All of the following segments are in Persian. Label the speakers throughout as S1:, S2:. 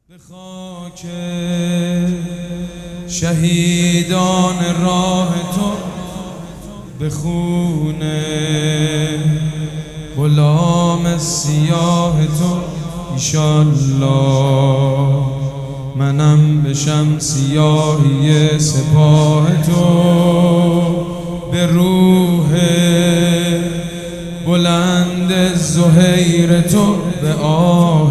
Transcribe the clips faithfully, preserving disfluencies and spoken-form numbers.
S1: به خاک شهیدان راه تو، به خون غلام سیاه تو ایشالله منم بشم سیاهی سپاه تو، به روح بلند زهیر تو، به آه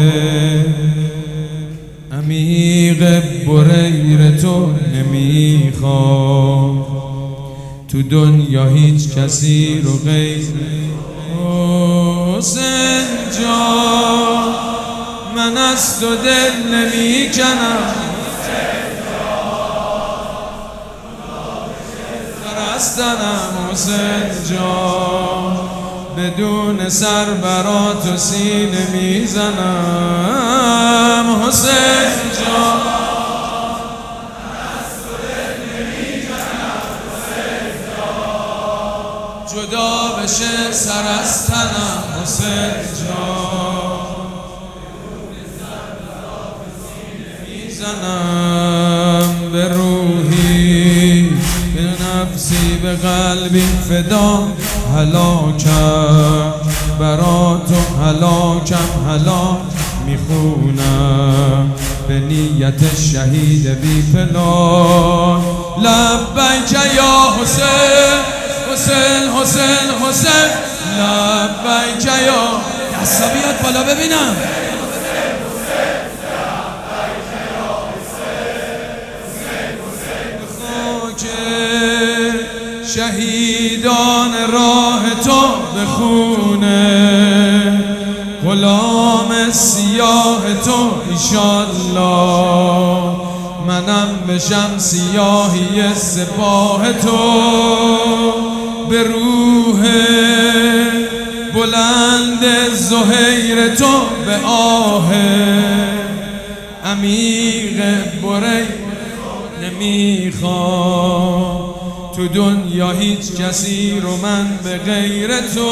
S1: عمیق بریر تو نمیخوام تو دنیا هیچ کسی رو غیر حسین جان. من از تو دل نمیکنم، درستنم حسین جان، بدون سر برات و سینه میزنم حسین جان. جدا بشه سر از تنم حسین جان، میزنم به روحی، به نفسی، به قلبی فدا، هلاکم براتو، هلاکم هلاک میخونم به نیت شهید بی پناه. لبیک یا حسین، حسین حسین حسین، لبیک یا دستا بیاد بالا ببینم. شهیدان راه تو، به خون غلام سیاه تو ایشالله منم بشم سیاهی سپاه تو، به روح بلند زهیر تو، به آه عمیق بریر نمیخوام تو دنیا هیچ کسی رو من به غیر تو.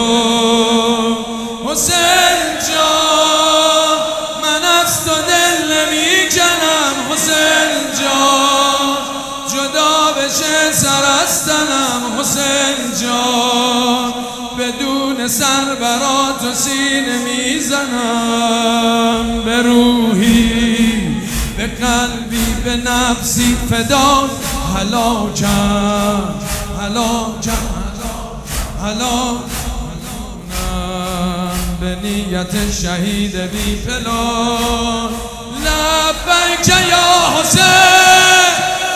S1: حسین جان من از تو دل نمیکنم حسین جان، جدا بشه سر از تنم حسین جان، بدون سر برات و سینه میزنم. به روحی، به قلبی، به نفسی فدا، هلاکم هلاکم هلاکم به نیت شهید بی پناه. لبیک یا حسین،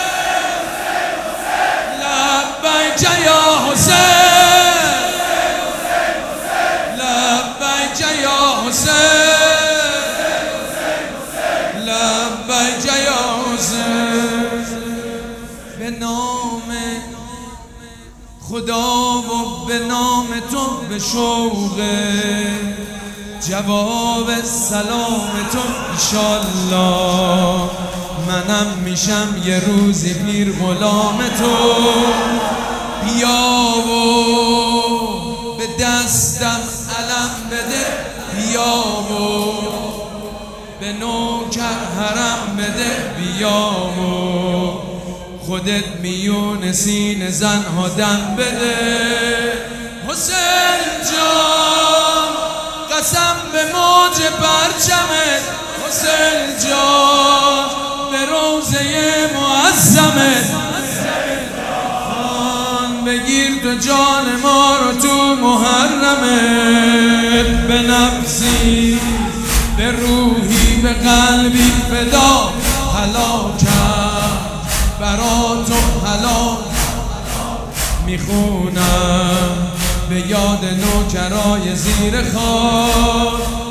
S1: لبیک یا حسین، لبیک یا حسین، لبیک یا حسین. به نام خدا و به نام تو، به شوق جواب سلام تو ایشالله منم میشم یه روزی پیر غلام تو. بیا و به دستم علم بده، بیا و به نوکر حرم بده، بیا و خودت میون سینه زنها دم بده. حسین جان قسم به موج پرچمت، حسین جان به روزه معظمت، خان بگیر تو جان ما رو تو محرمت. به نفسی، به روحی، به قلبی فدا، هلاکم براتو هلاک میخونم به یاد نوکرای زیر خاک.